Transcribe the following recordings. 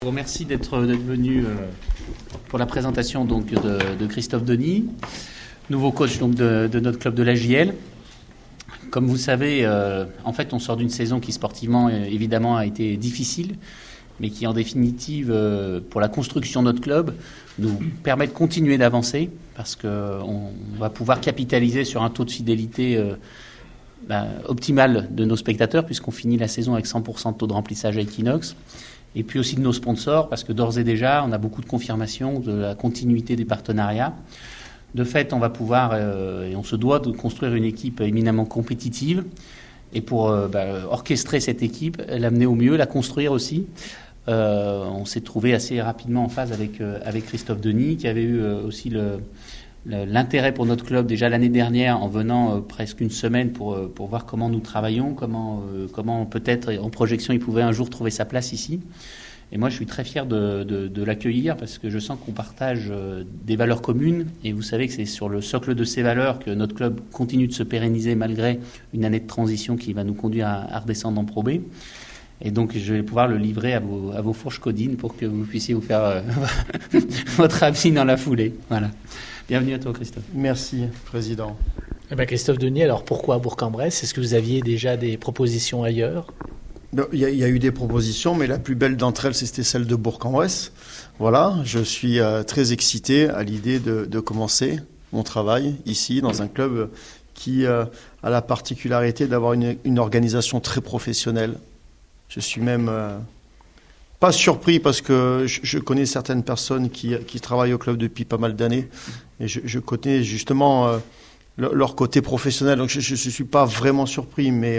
Je vous remercie d'être venu pour la présentation donc, de Christophe Denis, nouveau coach donc, de notre club de l'AJL. Comme vous savez, en fait, on sort d'une saison qui sportivement, évidemment, a été difficile, mais qui, en définitive, pour la construction de notre club, nous permet de continuer d'avancer parce qu'on va pouvoir capitaliser sur un taux de fidélité optimal de nos spectateurs puisqu'on finit la saison avec 100% de taux de remplissage à Equinox. Et puis aussi de nos sponsors, parce que d'ores et déjà, on a beaucoup de confirmations de la continuité des partenariats. De fait, on va pouvoir, et on se doit de construire une équipe éminemment compétitive. Et pour orchestrer cette équipe, l'amener au mieux, la construire aussi. On s'est trouvé assez rapidement en phase avec Christophe Denis, qui avait eu aussi l'intérêt pour notre club déjà l'année dernière en venant presque une semaine pour voir comment nous travaillons, comment peut-être en projection il pouvait un jour trouver sa place ici. Et moi je suis très fier de l'accueillir parce que je sens qu'on partage des valeurs communes et vous savez que c'est sur le socle de ces valeurs que notre club continue de se pérenniser malgré une année de transition qui va nous conduire à redescendre en Pro B. Et donc, je vais pouvoir le livrer à vos fourches codines pour que vous puissiez vous faire votre avis dans la foulée. Voilà. Bienvenue à toi, Christophe. Merci, Président. Christophe Denis, alors pourquoi Bourg-en-Bresse ? Est-ce que vous aviez déjà des propositions ailleurs ? Il y a eu des propositions, mais la plus belle d'entre elles, c'était celle de Bourg-en-Bresse. Voilà, je suis très excité à l'idée de commencer mon travail ici, dans un club qui a la particularité d'avoir une organisation très professionnelle. Je suis même pas surpris parce que je connais certaines personnes qui travaillent au club depuis pas mal d'années et je connais justement leur côté professionnel. Donc je ne suis pas vraiment surpris, mais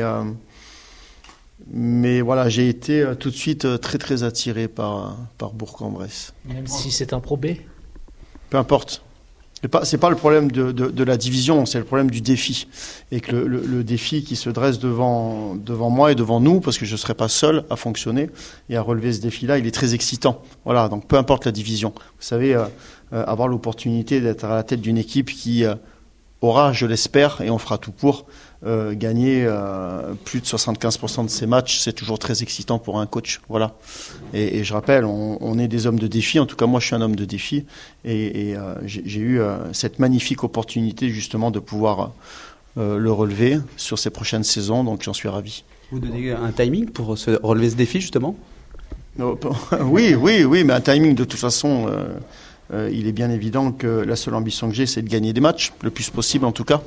voilà, j'ai été tout de suite très très attiré par Bourg-en-Bresse. Même si c'est un Pro B ? Peu importe. C'est pas le problème de la division, c'est le problème du défi. Et que le défi qui se dresse devant moi et devant nous, parce que je ne serai pas seul à fonctionner et à relever ce défi-là, il est très excitant. Voilà, donc peu importe la division. Vous savez, avoir l'opportunité d'être à la tête d'une équipe qui aura, je l'espère, et on fera tout pour, gagner plus de 75% de ses matchs, c'est toujours très excitant pour un coach. Voilà. Et je rappelle, on est des hommes de défi. En tout cas, moi, je suis un homme de défi. Et j'ai eu cette magnifique opportunité, justement, de pouvoir le relever sur ces prochaines saisons. Donc, j'en suis ravi. Vous donnez un timing pour relever ce défi, justement ? Oui, mais un timing, de toute façon... il est bien évident que la seule ambition que j'ai, c'est de gagner des matchs, le plus possible en tout cas.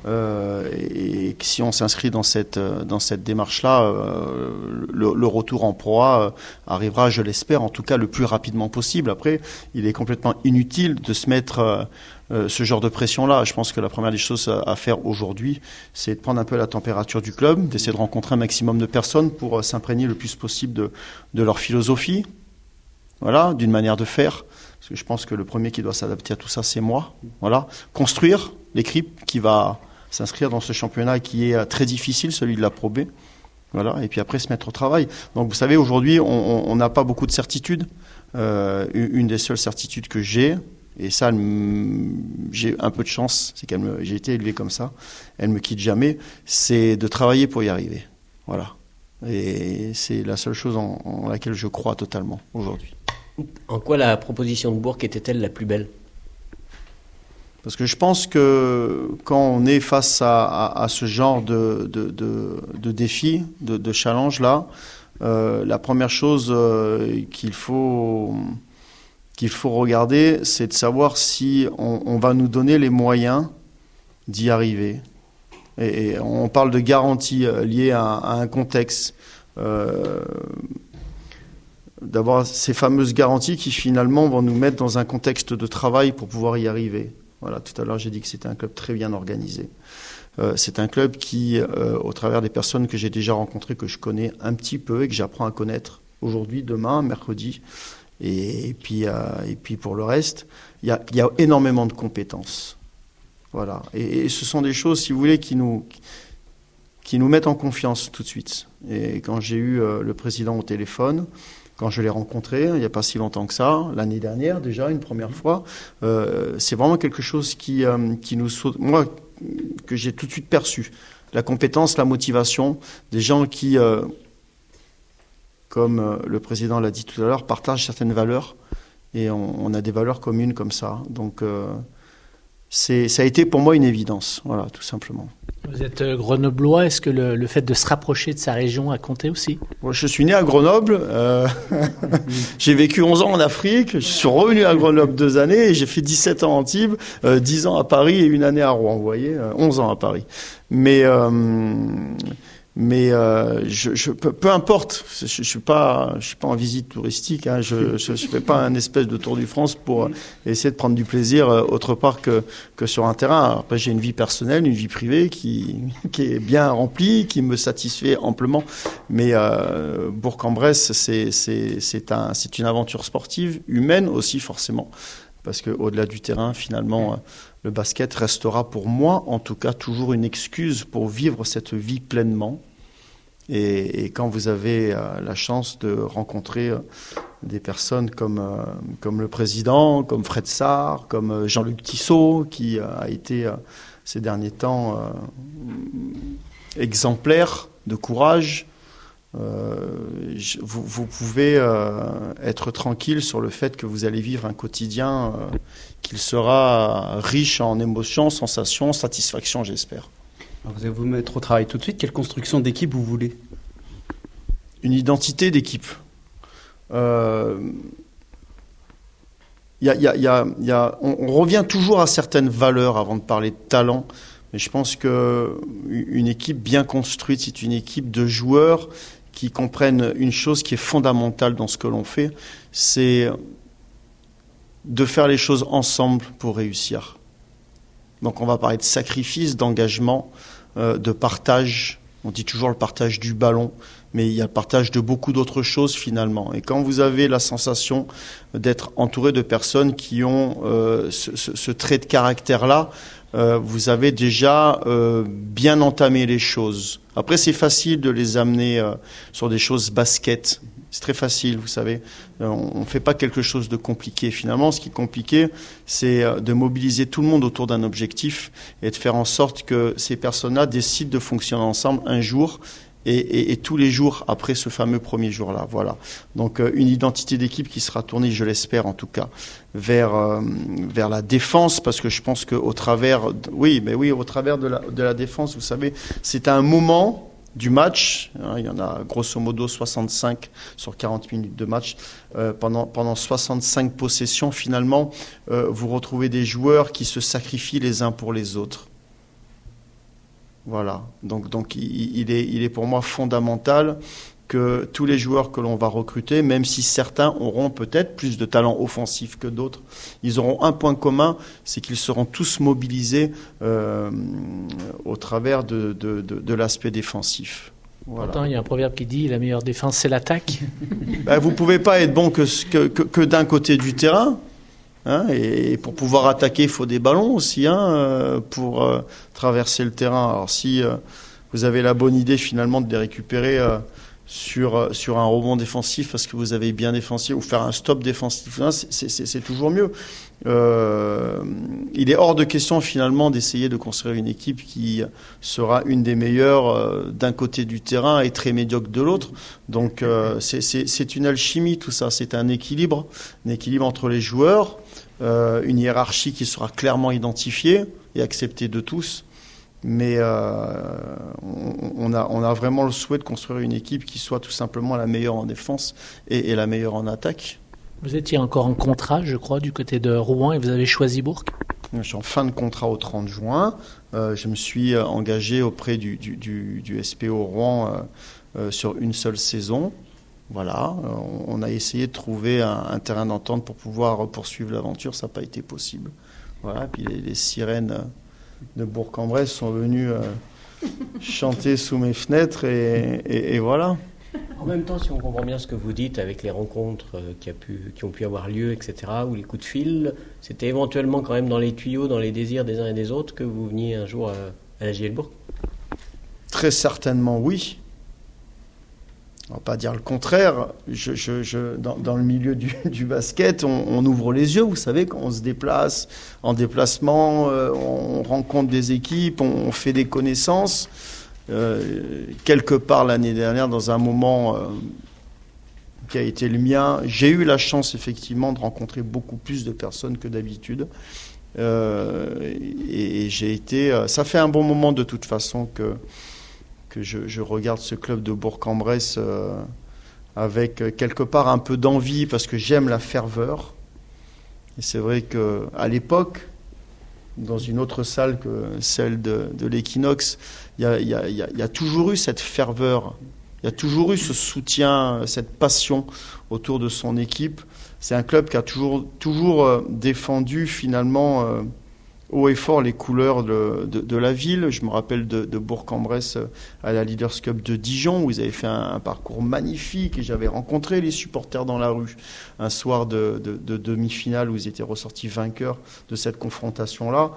Et que si on s'inscrit dans cette démarche-là, le retour en Pro A arrivera, je l'espère, en tout cas le plus rapidement possible. Après, il est complètement inutile de se mettre ce genre de pression-là. Je pense que la première des choses à faire aujourd'hui, c'est de prendre un peu la température du club, d'essayer de rencontrer un maximum de personnes pour s'imprégner le plus possible de leur philosophie, voilà, d'une manière de faire. Parce que je pense que le premier qui doit s'adapter à tout ça, c'est moi. Voilà. Construire l'équipe qui va s'inscrire dans ce championnat qui est très difficile, celui de la Pro B. Voilà. Et puis après, se mettre au travail. Donc, vous savez, aujourd'hui, on n'a pas beaucoup de certitudes. Une des seules certitudes que j'ai, et ça, j'ai un peu de chance, c'est j'ai été élevé comme ça, elle me quitte jamais, c'est de travailler pour y arriver. Voilà. Et c'est la seule chose en laquelle je crois totalement aujourd'hui. En quoi la proposition de Bourg était-elle la plus belle ? Parce que je pense que quand on est face à ce genre de défi, de challenge là, la première chose qu'il faut regarder, c'est de savoir si on va nous donner les moyens d'y arriver. Et on parle de garanties liées à un contexte. D'avoir ces fameuses garanties qui finalement vont nous mettre dans un contexte de travail pour pouvoir y arriver. Voilà, tout à l'heure j'ai dit que c'était un club très bien organisé. C'est un club qui, au travers des personnes que j'ai déjà rencontrées, que je connais un petit peu et que j'apprends à connaître aujourd'hui, demain, mercredi, et puis pour le reste, il y a énormément de compétences. Voilà, et ce sont des choses, si vous voulez, qui nous mettent en confiance tout de suite. Et quand j'ai eu le président au téléphone, quand je l'ai rencontré, il n'y a pas si longtemps que ça, l'année dernière déjà, une première fois, c'est vraiment quelque chose qui nous saute, moi, que j'ai tout de suite perçu. La compétence, la motivation, des gens qui comme le président l'a dit tout à l'heure, partagent certaines valeurs et on a des valeurs communes comme ça. Donc ça a été pour moi une évidence, voilà, tout simplement. Vous êtes grenoblois, est-ce que le fait de se rapprocher de sa région a compté aussi? Moi, je suis né à Grenoble, j'ai vécu 11 ans en Afrique, je suis revenu à Grenoble 2 années et j'ai fait 17 ans à Antibes, 10 ans à Paris et 1 année à Rouen, vous voyez, 11 ans à Paris. Mais peu importe, je suis pas en visite touristique, hein, je fais pas un espèce de tour du France pour essayer de prendre du plaisir autre part que sur un terrain. Après, j'ai une vie personnelle, une vie privée qui est bien remplie, qui me satisfait amplement. Mais Bourg-en-Bresse, c'est une aventure sportive, humaine aussi forcément, parce que au-delà du terrain, finalement, le basket restera pour moi, en tout cas, toujours une excuse pour vivre cette vie pleinement. Et quand vous avez la chance de rencontrer des personnes comme le président, comme Fred Sarr, comme Jean-Luc Tissot, qui a été ces derniers temps exemplaire de courage, vous pouvez être tranquille sur le fait que vous allez vivre un quotidien qu'il sera riche en émotions, sensations, satisfactions, j'espère. Alors vous allez vous mettre au travail tout de suite. Quelle construction d'équipe vous voulez? Une identité d'équipe. On revient toujours à certaines valeurs avant de parler de talent. Mais je pense qu'une équipe bien construite, c'est une équipe de joueurs qui comprennent une chose qui est fondamentale dans ce que l'on fait, c'est de faire les choses ensemble pour réussir. Donc on va parler de sacrifice, d'engagement, de partage. On dit toujours le partage du ballon, mais il y a le partage de beaucoup d'autres choses finalement. Et quand vous avez la sensation d'être entouré de personnes qui ont ce trait de caractère-là, vous avez déjà bien entamé les choses. Après, c'est facile de les amener sur des choses basket. C'est très facile, vous savez. On ne fait pas quelque chose de compliqué. Finalement, ce qui est compliqué, c'est de mobiliser tout le monde autour d'un objectif et de faire en sorte que ces personnes-là décident de fonctionner ensemble un jour et tous les jours après ce fameux premier jour-là. Voilà. Donc, une identité d'équipe qui sera tournée, je l'espère en tout cas, vers la défense, parce que je pense qu'au travers, au travers de la défense, vous savez, c'est un moment du match, hein, il y en a grosso modo 65 sur 40 minutes de match, pendant 65 possessions, finalement, vous retrouvez des joueurs qui se sacrifient les uns pour les autres. Voilà, donc il est pour moi fondamental que tous les joueurs que l'on va recruter, même si certains auront peut-être plus de talent offensif que d'autres, ils auront un point commun, c'est qu'ils seront tous mobilisés au travers de l'aspect défensif. Voilà. Pourtant, il y a un proverbe qui dit « la meilleure défense, c'est l'attaque ». Vous ne pouvez pas être bon que d'un côté du terrain. Hein, et pour pouvoir attaquer, il faut des ballons aussi pour traverser le terrain. Alors si vous avez la bonne idée finalement de les récupérer sur un rebond défensif parce que vous avez bien défensif ou faire un stop défensif, c'est toujours mieux. Il est hors de question finalement d'essayer de construire une équipe qui sera une des meilleures d'un côté du terrain et très médiocre de l'autre. Donc c'est une alchimie tout ça, c'est un équilibre entre les joueurs, une hiérarchie qui sera clairement identifiée et acceptée de tous. Mais on a vraiment le souhait de construire une équipe qui soit tout simplement la meilleure en défense et la meilleure en attaque. Vous étiez encore en contrat, je crois, du côté de Rouen et vous avez choisi Bourg. Je suis en fin de contrat au 30 juin. Je me suis engagé auprès du SPO Rouen sur une seule saison. Voilà, on a essayé de trouver un terrain d'entente pour pouvoir poursuivre l'aventure. Ça n'a pas été possible. Voilà, puis les sirènes de Bourg-en-Bresse sont venus chanter sous mes fenêtres et voilà. En même temps, si on comprend bien ce que vous dites avec les rencontres qui ont pu avoir lieu, etc., ou les coups de fil, c'était éventuellement quand même dans les tuyaux, dans les désirs des uns et des autres que vous veniez un jour à la JL Bourg? Très certainement oui. On va pas dire le contraire. Dans le milieu du basket, on ouvre les yeux, vous savez, quand on se déplace en déplacement, on rencontre des équipes, on fait des connaissances. Quelque part l'année dernière, dans un moment qui a été le mien. J'ai eu la chance effectivement de rencontrer beaucoup plus de personnes que d'habitude. Et j'ai été. Ça fait un bon moment de toute façon que je regarde ce club de Bourg-en-Bresse avec quelque part un peu d'envie parce que j'aime la ferveur. Et c'est vrai qu'à l'époque, dans une autre salle que celle de l'Equinox, il y a toujours eu cette ferveur, il y a toujours eu ce soutien, cette passion autour de son équipe. C'est un club qui a toujours défendu finalement haut et fort les couleurs de la ville. Je me rappelle de Bourg-en-Bresse à la Leaders Cup de Dijon, où ils avaient fait un parcours magnifique et j'avais rencontré les supporters dans la rue un soir de demi-finale où ils étaient ressortis vainqueurs de cette confrontation-là.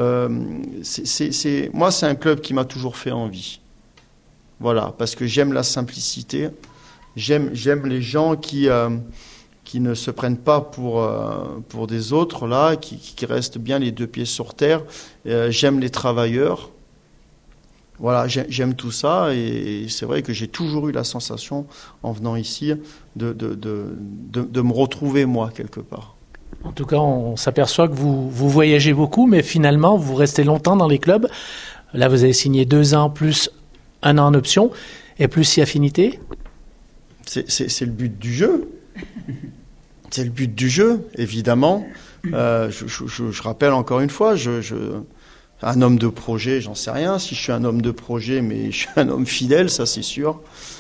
Moi, c'est un club qui m'a toujours fait envie. Voilà, parce que j'aime la simplicité, j'aime les gens qui ne se prennent pas pour des autres, là, qui restent bien les deux pieds sur terre. J'aime les travailleurs. Voilà, j'aime tout ça. Et c'est vrai que j'ai toujours eu la sensation, en venant ici, de me retrouver, moi, quelque part. En tout cas, on s'aperçoit que vous voyagez beaucoup, mais finalement, vous restez longtemps dans les clubs. Là, vous avez signé 2 ans plus 1 an en option, et plus si affinité. C'est le but du jeu. C'est le but du jeu, évidemment. Je rappelle encore une fois, un homme de projet, j'en sais rien. Si je suis un homme de projet, mais je suis un homme fidèle, ça c'est sûr.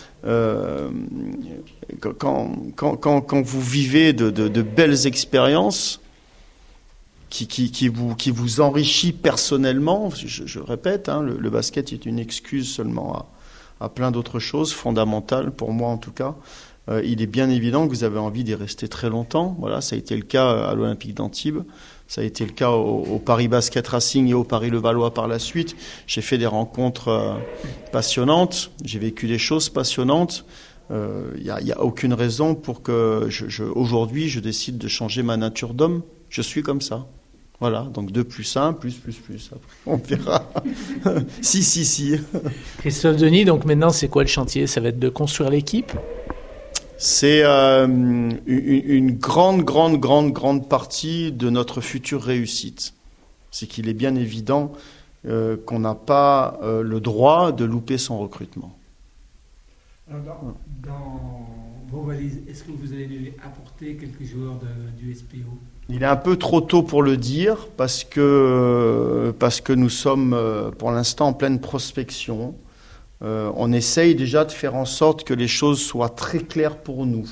Quand vous vivez de belles expériences qui vous enrichit personnellement, je répète, hein, le basket est une excuse seulement à plein d'autres choses fondamentales pour moi en tout cas. Il est bien évident que vous avez envie d'y rester très longtemps. Voilà, ça a été le cas à l'Olympique d'Antibes, ça a été le cas au Paris Basket Racing et au Paris Levallois par la suite. J'ai fait des rencontres passionnantes, j'ai vécu des choses passionnantes. Il y a aucune raison pour que aujourd'hui je décide de changer ma nature d'homme. Je suis comme ça. Voilà, donc 2 + 1, plus. Après, on verra. Si. Christophe Denis, donc maintenant c'est quoi le chantier? Ça va être de construire l'équipe? C'est une grande partie de notre future réussite. C'est qu'il est bien évident qu'on n'a pas le droit de louper son recrutement. Alors dans vos valises, est-ce que vous allez lui apporter quelques joueurs du SPO? Il est un peu trop tôt pour le dire parce que nous sommes pour l'instant en pleine prospection. On essaye déjà de faire en sorte que les choses soient très claires pour nous.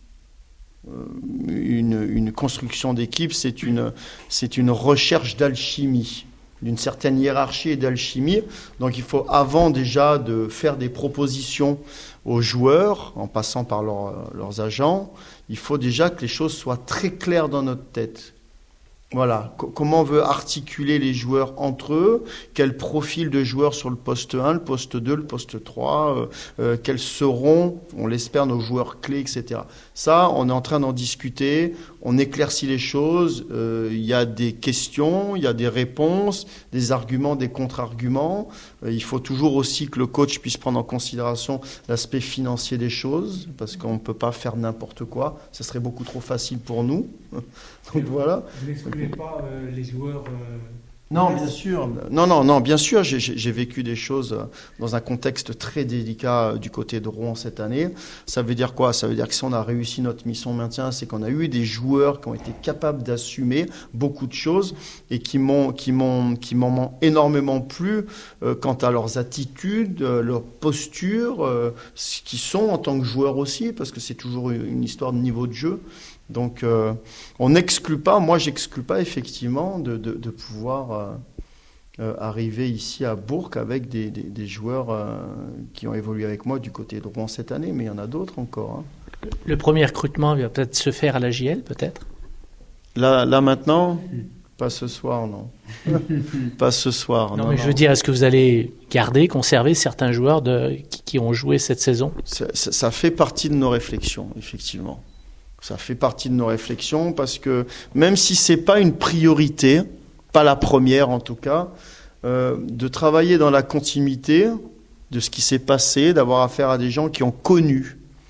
Une construction d'équipe, c'est une recherche d'alchimie, d'une certaine hiérarchie et d'alchimie. Donc il faut avant déjà de faire des propositions aux joueurs, en passant par leurs agents, il faut déjà que les choses soient très claires dans notre tête. Voilà, comment on veut articuler les joueurs entre eux, quel profil de joueurs sur le poste 1, le poste 2, le poste 3, quels seront, on l'espère, nos joueurs clés, etc. Ça, on est en train d'en discuter, on éclaircit les choses, il y a des questions, il y a des réponses, des arguments, des contre-arguments. Il faut toujours aussi que le coach puisse prendre en considération l'aspect financier des choses, parce qu'on ne peut pas faire n'importe quoi, ça serait beaucoup trop facile pour nous. Donc voilà. Vous n'excluez pas les joueurs Non, bien sûr. Non, bien sûr, j'ai vécu des choses dans un contexte très délicat du côté de Rouen cette année. Ça veut dire quoi? Ça veut dire que si on a réussi notre mission maintien, c'est qu'on a eu des joueurs qui ont été capables d'assumer beaucoup de choses et qui m'ont énormément plu quant à leurs attitudes, leur posture, ce qu'ils sont en tant que joueurs aussi, parce que c'est toujours une histoire de niveau de jeu. Donc, on n'exclut pas, moi j'exclus pas effectivement de pouvoir arriver ici à Bourg avec des joueurs qui ont évolué avec moi du côté de Rouen cette année, mais il y en a d'autres encore. Hein. Le premier recrutement va peut-être se faire à la JL, peut-être? Là maintenant? Pas ce soir, non. Pas ce soir. Non, mais je veux dire, est-ce que vous allez conserver certains joueurs qui ont joué cette saison? Ça fait partie de nos réflexions, effectivement. Ça fait partie de nos réflexions parce que même si c'est pas une priorité, pas la première en tout cas, de travailler dans la continuité de ce qui s'est passé, d'avoir affaire à des gens qui ont connu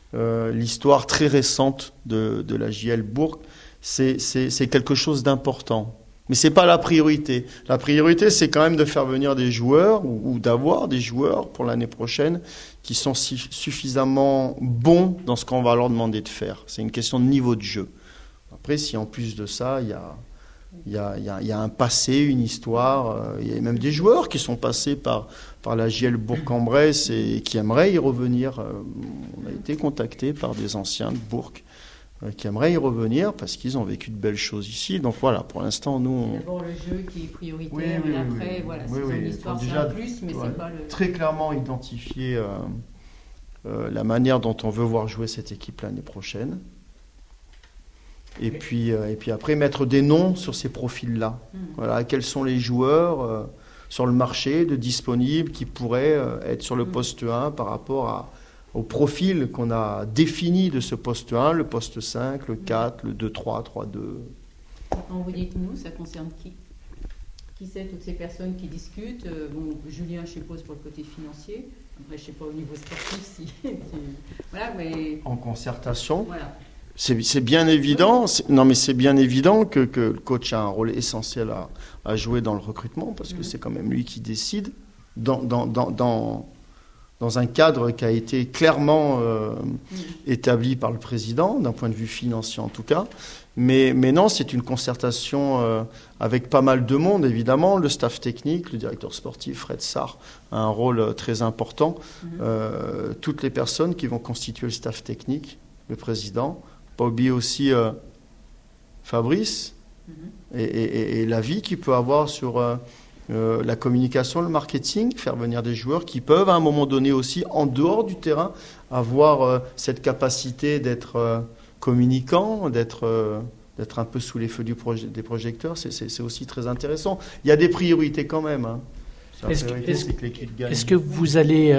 l'histoire très récente de la JL Bourg, c'est quelque chose d'important. Mais c'est pas la priorité. La priorité, c'est quand même de faire venir des joueurs ou d'avoir des joueurs pour l'année prochaine qui sont suffisamment bons dans ce qu'on va leur demander de faire. C'est une question de niveau de jeu. Après, si en plus de ça, il y a un passé, une histoire, il y a même des joueurs qui sont passés par la JL Bourg-en-Bresse et qui aimeraient y revenir. On a été contactés par des anciens de Bourg qui aimeraient y revenir parce qu'ils ont vécu de belles choses ici. Donc voilà, pour l'instant, nous... D'abord le jeu qui est prioritaire et après, voilà, c'est une histoire, c'est un plus, mais c'est pas le... Très clairement identifier la manière dont on veut voir jouer cette équipe l'année prochaine. Et puis après, mettre des noms sur ces profils-là. Voilà, quels sont les joueurs sur le marché de disponibles qui pourraient être sur le poste 1 par rapport au profil qu'on a défini de ce poste 1, le poste 5, le 4, le 2-3, 3-2. Quand vous dites nous, ça concerne qui? Qui c'est toutes ces personnes qui discutent? Bon, Julien, je suppose, pour le côté financier. Après, je ne sais pas au niveau sportif si... voilà, mais... En concertation. Voilà. C'est bien évident. Non, mais c'est bien évident que le coach a un rôle essentiel à jouer dans le recrutement parce que c'est quand même lui qui décide dans un cadre qui a été clairement établi par le président, d'un point de vue financier en tout cas. Mais non, c'est une concertation avec pas mal de monde, évidemment. Le staff technique, le directeur sportif, Fred Sarr, a un rôle très important. Toutes les personnes qui vont constituer le staff technique, le président, pas oublier aussi Fabrice et l'avis qu'il peut avoir sur la communication, le marketing, faire venir des joueurs qui peuvent à un moment donné aussi, en dehors du terrain, avoir cette capacité d'être communicant, d'être un peu sous les feux des projecteurs. C'est aussi très intéressant. Il y a des priorités quand même. Hein. Est-ce que vous allez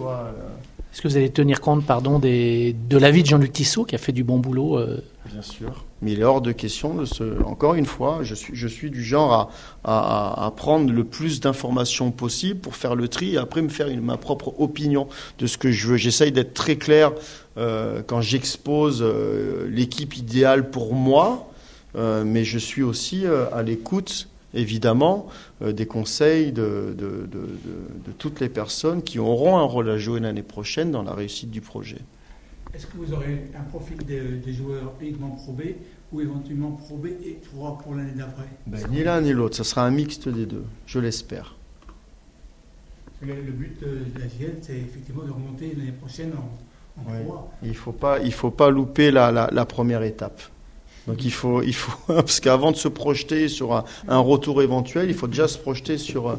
tenir compte de l'avis de Jean-Luc Tissot qui a fait du bon boulot Bien sûr. Mais il est hors de question encore une fois, je suis du genre à prendre le plus d'informations possible pour faire le tri et après me faire ma propre opinion de ce que je veux. J'essaye d'être très clair quand j'expose l'équipe idéale pour moi, mais je suis aussi à l'écoute évidemment des conseils de toutes les personnes qui auront un rôle à jouer l'année prochaine dans la réussite du projet. Est-ce que vous aurez un profil des joueurs uniquement Pro B ou éventuellement Pro B et 3 pour l'année d'après? Ni l'un ni l'autre, ça sera un mixte des deux, je l'espère. Le but de la JL, c'est effectivement de remonter l'année prochaine en Pro A. Il faut pas louper la première étape. Donc il faut parce qu'avant de se projeter sur un retour éventuel, il faut déjà se projeter sur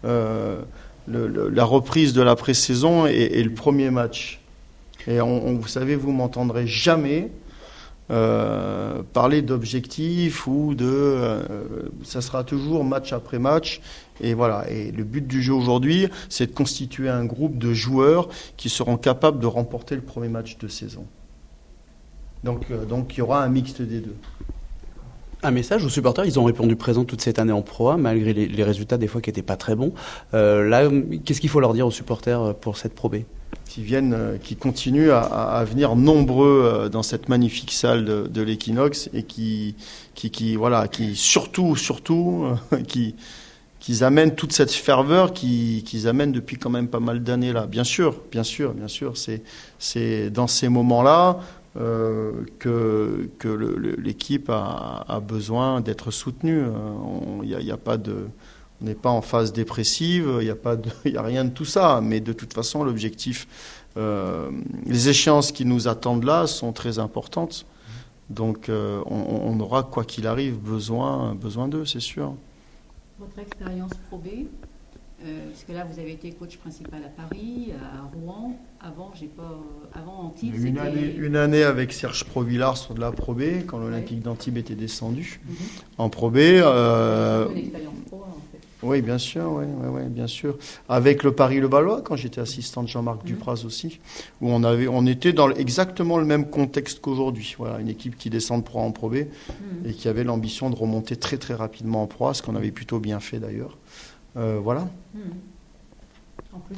la reprise de la pré-saison et le premier match. Et vous savez, vous m'entendrez jamais parler d'objectifs ou ça sera toujours match après match. Et voilà. Et le but du jeu aujourd'hui, c'est de constituer un groupe de joueurs qui seront capables de remporter le premier match de saison. Donc il y aura un mixte des deux. Un message aux supporters, ils ont répondu présent toute cette année en Pro A, malgré les résultats des fois qui n'étaient pas très bons. Là, qu'est-ce qu'il faut leur dire aux supporters pour cette Pro B ? Qui continuent à venir nombreux dans cette magnifique salle de l'Equinox et qui surtout qu'ils amènent toute cette ferveur qu'ils amènent depuis quand même pas mal d'années là. Bien sûr, c'est dans ces moments-là que l'équipe a besoin d'être soutenue. On n'est pas en phase dépressive, il y a rien de tout ça. Mais de toute façon, l'objectif, les échéances qui nous attendent là sont très importantes. Donc, on aura quoi qu'il arrive besoin d'eux, c'est sûr. Votre expérience Pro B, parce que là, vous avez été coach principal à Paris, à Rouen. Avant Antibes, une année avec Serge Provillard sur de la Pro B, quand l'Olympique d'Antibes était descendu. En Pro B. Une expérience Pro A, en fait. Oui, bien sûr, oui, bien sûr. Avec le Paris-Le-Ballois, quand j'étais assistant de Jean-Marc Dupraz aussi, où on était dans exactement le même contexte qu'aujourd'hui. Voilà, une équipe qui descend de Pro A en Pro B et qui avait l'ambition de remonter très très rapidement en Pro A, ce qu'on avait plutôt bien fait d'ailleurs. Voilà. En plus,